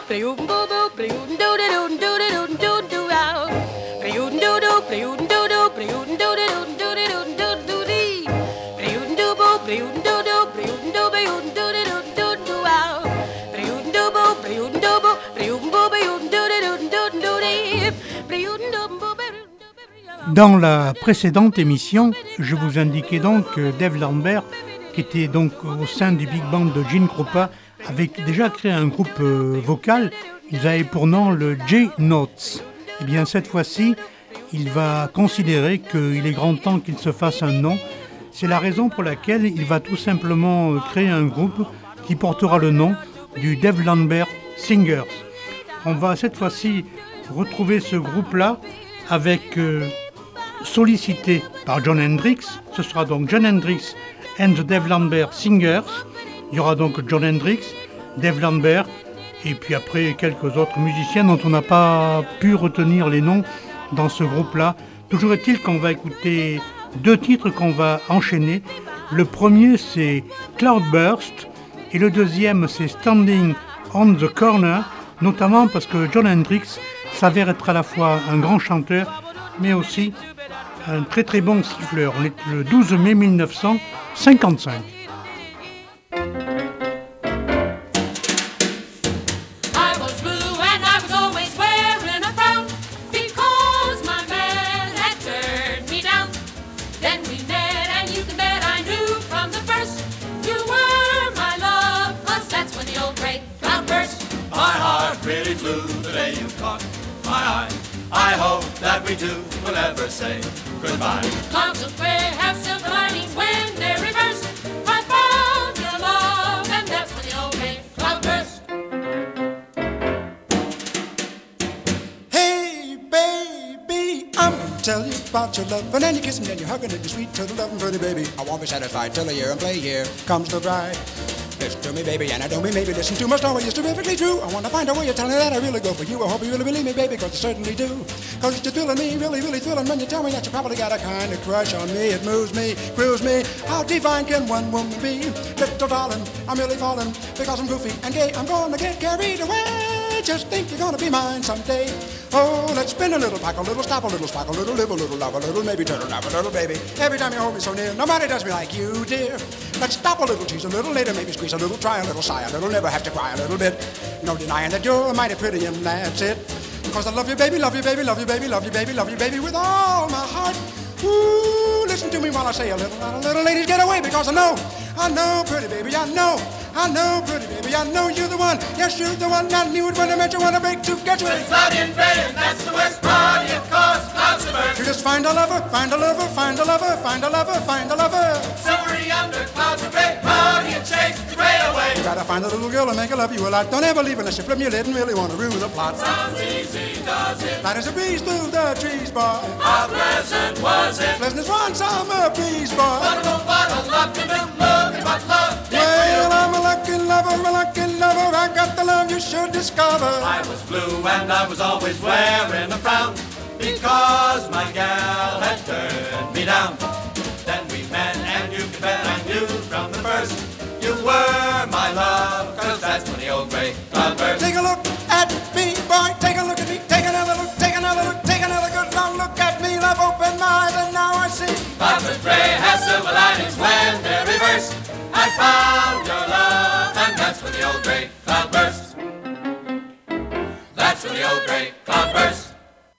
Dans la précédente émission, je vous indiquais donc que Dave Lambert, qui était donc au sein du Big Band de Gene Krupa, avait déjà créé un groupe vocal. Ils avaient pour nom le J-Notes. Et bien cette fois-ci, il va considérer qu'il est grand temps qu'il se fasse un nom. C'est la raison pour laquelle il va tout simplement créer un groupe qui portera le nom du Dave Lambert Singers. On va cette fois-ci retrouver ce groupe-là avec... sollicité par John Hendricks. Ce sera donc John Hendricks and the Dave Lambert Singers. Il y aura donc John Hendricks, Dave Lambert et puis après quelques autres musiciens dont on n'a pas pu retenir les noms dans ce groupe-là. Toujours est-il qu'on va écouter deux titres qu'on va enchaîner. Le premier c'est Cloudburst et le deuxième c'est Standing on the Corner, notamment parce que John Hendricks s'avère être à la fois un grand chanteur mais aussi un très très bon siffleur. On est le 12 mai 1955. I hope that we two will ever say goodbye. Clouds of gray have silver linings when they're reversed. I found your love, and that's when the old gray cloud burst. Hey, baby, I'm gonna tell you about your love. And then you kiss me, then you hug and then you sweet turtle loving pretty baby. I won't be satisfied till a year and play here comes the bride. Listen to me, baby, and I don't mean maybe. Listen to my story, it's terrifically true. I want to find a way of telling you that I really go for you. I hope you really believe me, baby, because I certainly do. Because it's just thrilling me, really, really thrilling when you tell me that you probably got a kind of crush on me. It moves me, grooves me. How divine can one woman be? Little darling, I'm really falling because I'm goofy and gay. I'm gonna get carried away. Just think you're gonna be mine someday. Oh, let's spin a little, pack a little, stop a little, spark a little, live a little, love a little, maybe turn around a little, baby. Every time you hold me so near, nobody does me like you, dear. Let's stop a little, tease a little, later maybe squeeze a little, try a little, sigh a little, never have to cry a little bit. No denying that you're mighty pretty and that's it. Because I love you, baby, love you, baby, love you, baby, love you, baby, love you, baby, with all my heart. Ooh, listen to me while I say a little, ladies get away because I know, pretty baby, I know, pretty baby, I know you're the one. Yes, you're the one. I knew it when I met you, when I break to get you. It's cloudy and gray, and that's the worst part. Of course, clouds to burst. You just find a lover, find a lover, find a lover, find a lover, find a lover. Silvery under clouds of gray, cloudy and chase the gray away. You gotta find a little girl and make her love you a lot. Don't ever leave unless you flip your lid and really want to ruin the plot. Sounds easy, does it? Light as a breeze through the trees, boy. How pleasant was it? Pleasant as one summer breeze, boy. What a love can do, look at what love did Well, I'm a lucky lover, I got the love you should discover. I was blue and I was always wearing a frown because my gal had turned me down. Then we met and you can bet I knew from the first you were my love, cause that's when the old gray cloud burst. Take a look at me, boy, take a look at me, take another look, take another look, take another good long look at me. I've opened my eyes and now I see. Clouds of gray have silver linings when they're reversed. I found your love, and that's when the old gray cloud burst. That's when the old gray cloud burst.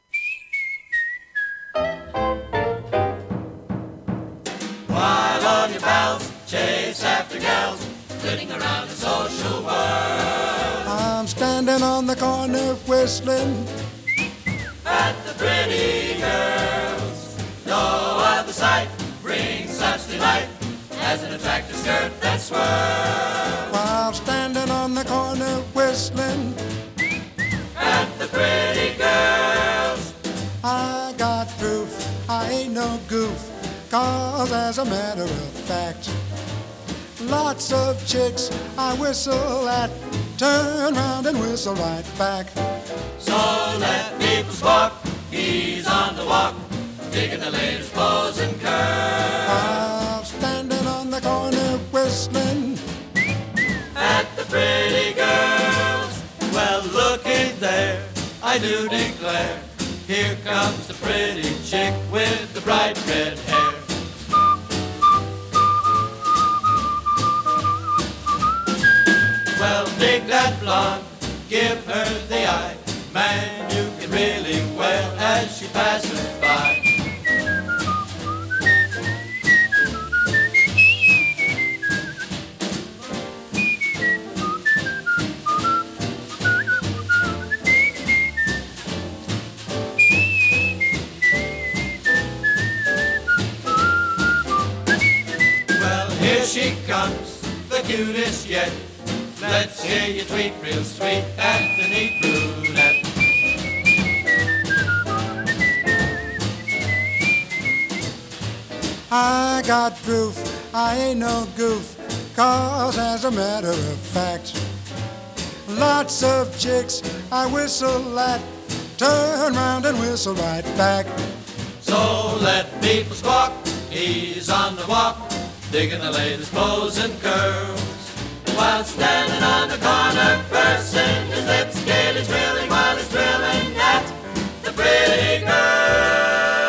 While all your pals chase after gals, flitting around the social world, I'm standing on the corner whistling at the pretty girls. No other sight brings such delight as an attractive skirt that swirls. while standing on the corner whistling At the pretty girls. I got proof, I ain't no goof, cause as a matter of fact, lots of chicks I whistle at turn round and whistle right back. So let people squawk, he's on the walk, digging the latest pose and curve. While standing on the corner whistling At the pretty girls. Well, look I do declare, here comes the pretty chick with the bright red hair. Well, dig that blonde, give her the eye. Man, you can really wail as she passes by. Well, here she comes, the cutest yet. Let's hear you tweet real sweet at the neat brunette. I got proof, I ain't no goof, 'cause as a matter of fact, lots of chicks I whistle at, turn round and whistle right back. So let people squawk, he's on the walk, digging the latest pose and curls. While standing on the corner, pursing his lips, gaily trilling while he's thrilling at the pretty girl.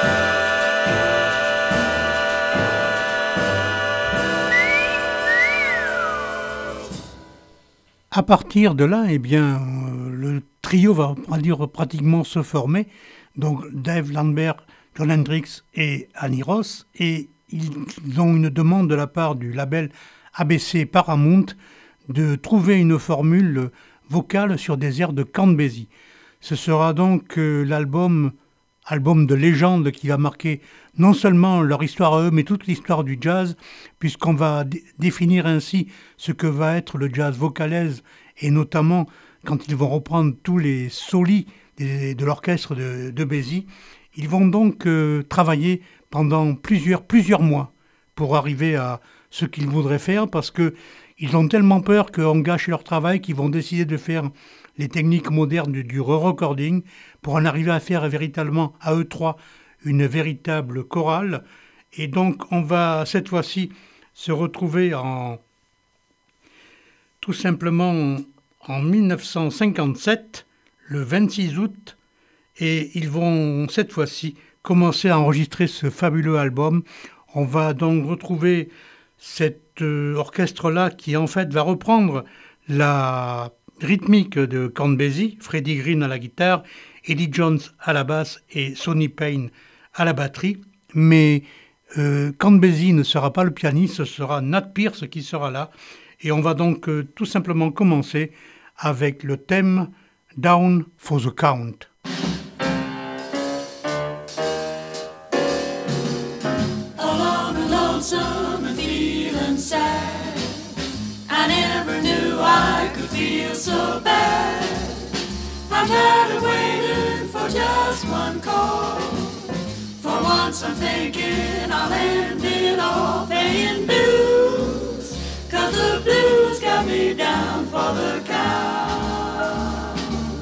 À partir de là, eh bien, le trio va pratiquement se former. Donc Dave Lambert, John Hendricks et Annie Ross. Et ils ont une demande de la part du label ABC Paramount de trouver une formule vocale sur des airs de Count Basie. Ce sera donc album de légende qui va marquer non seulement leur histoire à eux, mais toute l'histoire du jazz, puisqu'on va définir ainsi ce que va être le jazz vocalaise, et notamment quand ils vont reprendre tous les solis de l'orchestre de Basie. Ils vont donc travailler pendant plusieurs mois pour arriver à ce qu'ils voudraient faire, parce qu'ils ont tellement peur qu'on gâche leur travail qu'ils vont décider de faire les techniques modernes du re-recording pour en arriver à faire véritablement à eux trois une véritable chorale. Et donc on va cette fois-ci se retrouver tout simplement en 1957, le 26 août, et ils vont cette fois-ci commencer à enregistrer ce fabuleux album. On va donc retrouver cet orchestre-là qui en fait va reprendre la rythmique de Count Basie, Freddie Green à la guitare, Eddie Jones à la basse et Sonny Payne à la batterie. Mais Count Basie ne sera pas le pianiste, ce sera Nat Pierce qui sera là. Et on va donc tout simplement commencer avec le thème Down for the Count. Along the lonesome and feeling sad, I never knew I could feel so bad. I'm tired of waiting for just one call. For once I'm thinking I'll end it all paying dues, 'cause the blues got me down for the count.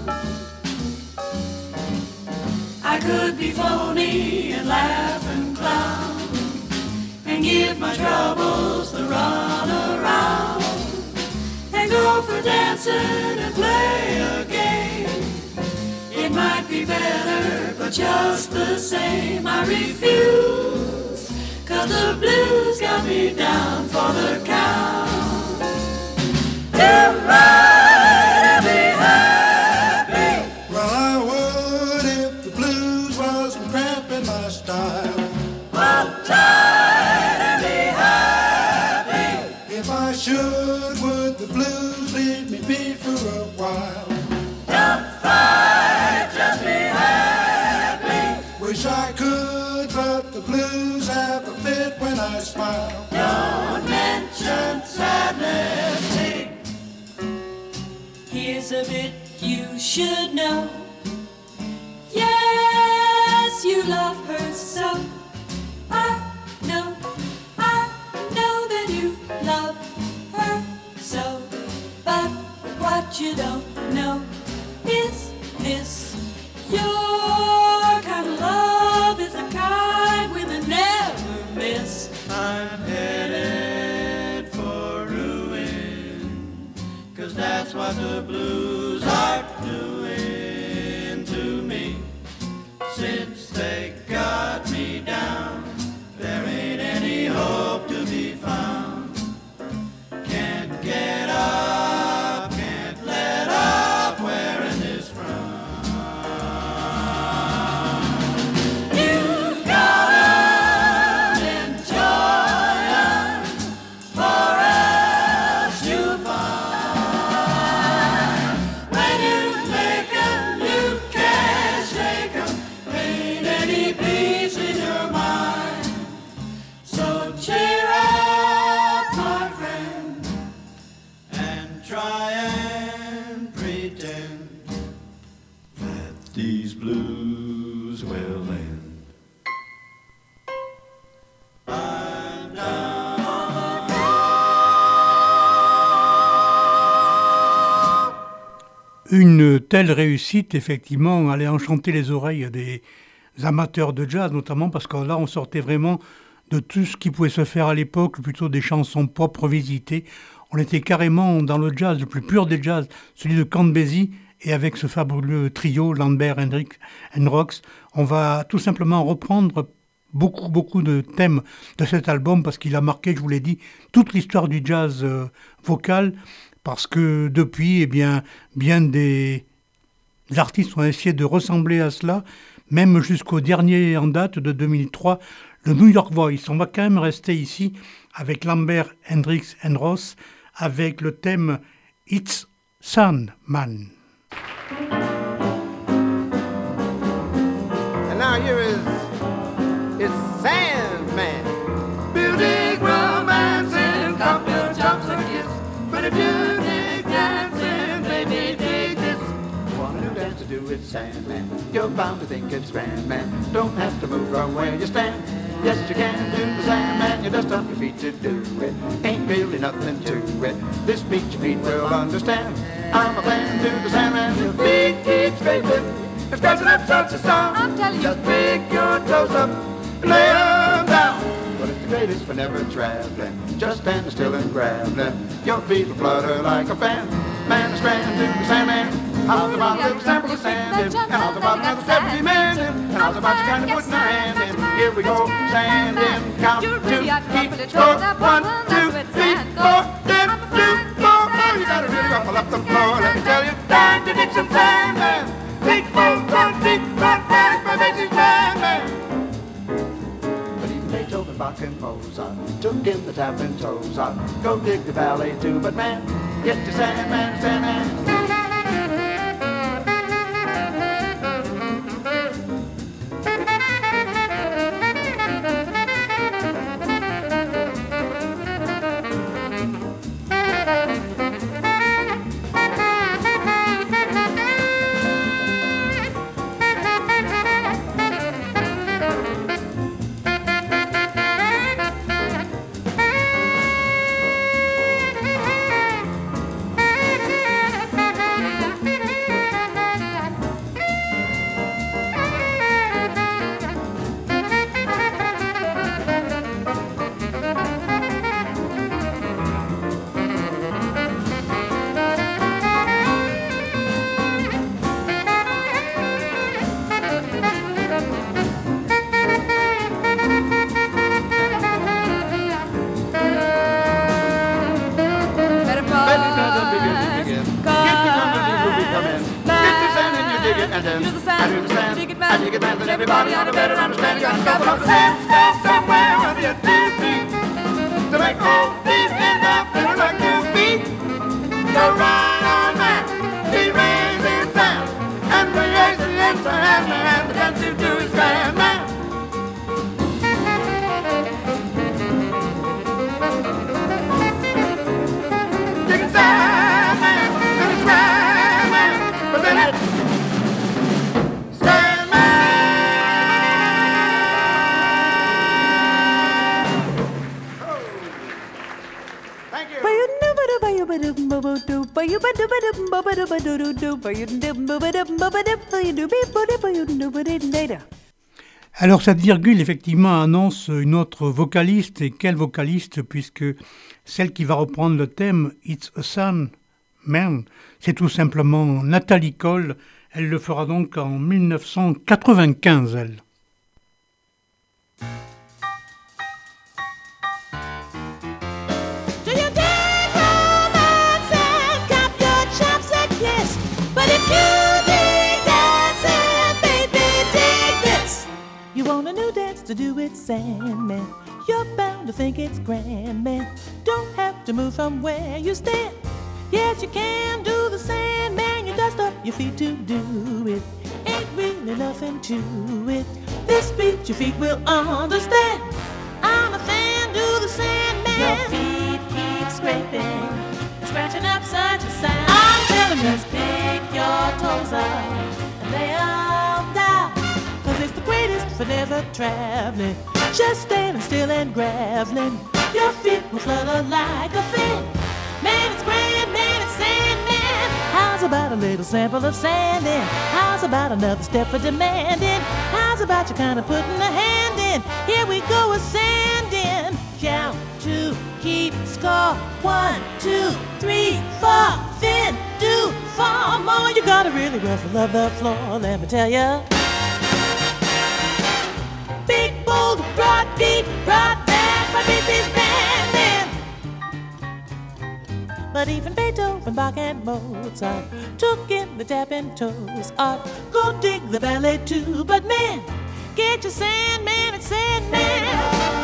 I could be phony and laugh and clown and give my troubles the run around and go for dancing and play a game. It might be better, but just the same I refuse, 'cause the blues got me down for the count. You're right and be happy. Well, I would if the blues wasn't cramping my style. Hold tight and be happy. If I should, would the blues leave me be for a while? Don't fight, just be happy. Wish I could, but the blues have a fit when I smile. Don't mention sadness. Here's a bit you should know. Yes, you love her so. I know that you love her so. But what you don't know is this: your kind of love is the kind women never miss. I'm headed for ruin, 'cause that's what the blues are doing to Une telle réussite, effectivement, allait enchanter les oreilles des amateurs de jazz, notamment parce que là, on sortait vraiment de tout ce qui pouvait se faire à l'époque, plutôt des chansons pop revisitées. On était carrément dans le jazz, le plus pur des jazz, celui de Count Basie, et avec ce fabuleux trio, Lambert, Hendrix and Rox, on va tout simplement reprendre beaucoup de thèmes de cet album parce qu'il a marqué, je vous l'ai dit, toute l'histoire du jazz vocal, parce que depuis, eh bien des artistes ont essayé de ressembler à cela, même jusqu'au dernier en date de 2003, le New York Voice. On va quand même rester ici avec Lambert, Hendrix and Ross, avec le thème It's Sandman. And now here is it's Sandman. Building romance and cocktail chops and kiss. But if you dig dancing, baby, dig this. Want a new dance to do with Sandman? You're bound to think it's grand, man. Don't have to move from where you stand. Yes, you can do the Sandman. You dust off your feet to do it. Ain't really nothing to it. This beat your feet will understand. I'm a fan to the Sandman. Your feet keep straight with me. It's scratching up such a song. I'm telling you. Just pick your toes up and lay 'em down. But it's the greatest for never traveling. Just stand still and grab them. Your feet will flutter like a fan. Man is grand to the Sandman. How's about a little sample of sand? And how's about another 70 man? And how's about you kind of putting a hand in? Here we go, sand in. Count You two, really ought to keep properly score. try that 1, one. 2, That's 3, what sand 4, goes. then 2, 4. Oh, you gotta really ruffle up the floor. Let me tell you, time to dig some Sandman. Big boat, run deep, run fast, my basic Sandman. But even Beethoven, Bach, and Mozart took in the tapping toes out. Go dig the ballet too, but man, get your Sandman, Sandman. Everybody ought to better understand. You got to cover up the sand somewhere under your 2 feet to make all these ends up better like 2 feet. Go right on, man. Be raising sand and raising the sand, man. The dance you do is grand, man. Digging sand, man, and it's grand, man. But then it's Alors cette virgule effectivement annonce une autre vocaliste, et quelle vocaliste, puisque celle qui va reprendre le thème It's a Sandman, c'est tout simplement Natalie Cole. Elle le fera donc en 1995, elle. To do it, Sandman. You're bound to think it's grand, man. Don't have to move from where you stand. Yes, you can do the Sandman. You dust up your feet to do it. Ain't really nothing to it. This beat your feet will understand. I'm a fan, do the Sandman. Your feet keep scraping, scratching up side to side. I'm telling you, just pick your toes up and lay 'em down. It's the greatest for never traveling. Just standing still and graveling. Your feet will flutter like a fan. Man, it's grand, man, it's Sandman. How's about a little sample of sanding? How's about another step for demanding? How's about you kind of putting a hand in? Here we go with sanding. Count to keep score. 1, 2, 3, 4. Then do 4 more. You gotta really rustle up the floor, let me tell ya. Big, bold, broad beat, broad back, my beat is banding. But even Beethoven, Bach, and Mozart took in the tapping toes art. Go dig the ballet too, but man, get your Sandman and Sandman.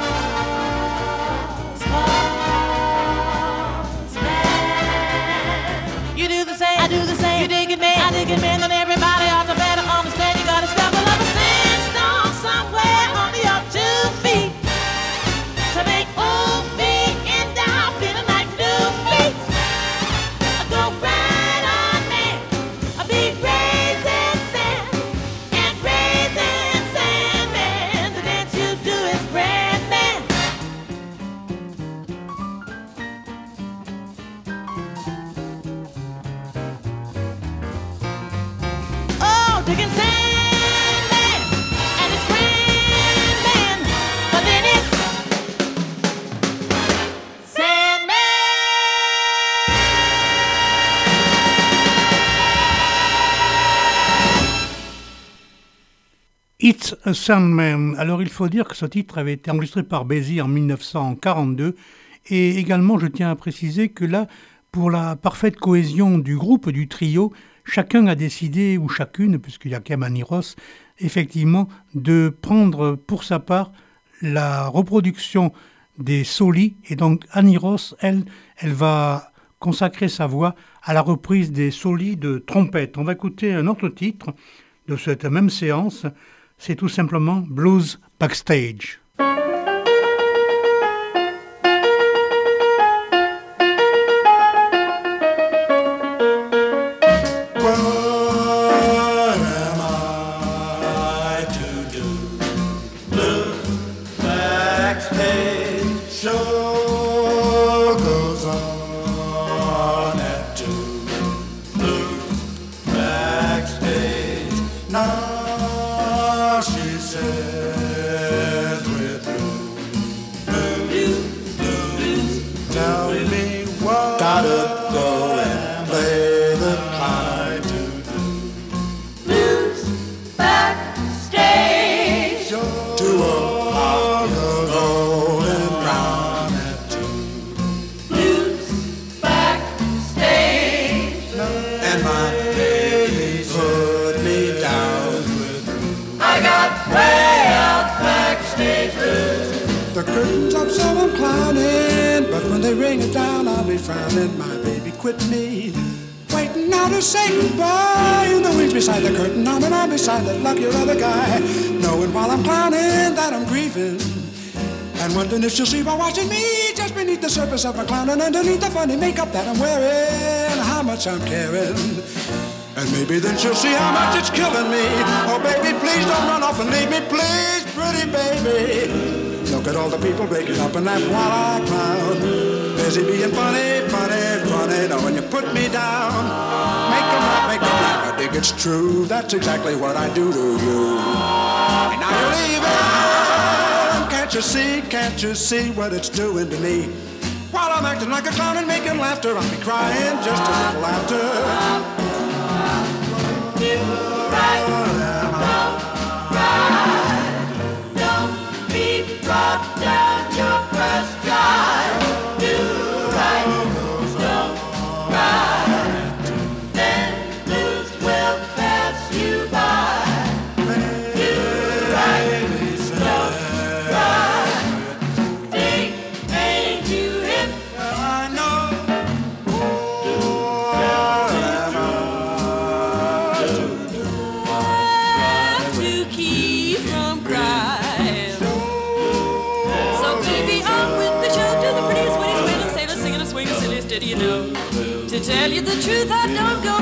You do the same, I do the same. You dig it, man, I dig it, man. Then everybody ought to better understand. You gotta stumble up a sandstone somewhere under your 2 feet to make old feet and down feeling like new feet. Go right on, man. A big raising sand and raising sand, man. The dance you do is grand, man. Oh, digging sand, man, and it's grand, man. But then it's Sandman. It's a Sandman. Alors il faut dire que ce titre avait été enregistré par Basie en 1942 et également je tiens à préciser que là, pour la parfaite cohésion du groupe, du trio, chacun a décidé, ou chacune, puisqu'il y a quand même Annie Ross, effectivement, de prendre pour sa part la reproduction des solis. Et donc Annie Ross, elle va consacrer sa voix à la reprise des solis de trompette. On va écouter un autre titre de cette même séance. C'est tout simplement Blues Backstage. What am I to do? Blues backstage show goes on at 2. Blues backstage now she says we're through. Blues, tell me what gotta go and play the high to do. Blues backstage. To a park of golden brown at 2. Blues backstage. And my baby put me down with I got way out backstage blues. The curtains up so I'm clowning, but when they ring it down I'll be frowning. My baby quit me, waiting now to say goodbye. In the wings beside the curtain, I'm beside that lucky other guy, knowing while I'm clowning that I'm grieving, and wondering if she'll see by watching me just beneath the surface of my clowning, underneath the funny makeup that I'm wearing, how much I'm caring. And maybe then she'll see how much it's killing me. Oh baby, please don't run off and leave me, please, pretty baby. Look at all the people breaking up and laugh while I clown. Busy being funny, funny, funny. Now when you put me down, make them laugh, make them laugh. I think it's true, that's exactly what I do to you. And now you're leaving. Can't you see what it's doing to me? While I'm acting like a clown and making laughter, I'll be crying just a little laughter. Don't be brought down your first try. Do right, don't cry. Then blues will pass you by. Do right, don't cry. Think, ain't you hip? I know. To keep from crying. So baby, on with the show. Do the prettiest, wittiest, wailing sailor, singing a swing, a silly, steady, you know. To tell you the truth, I don't go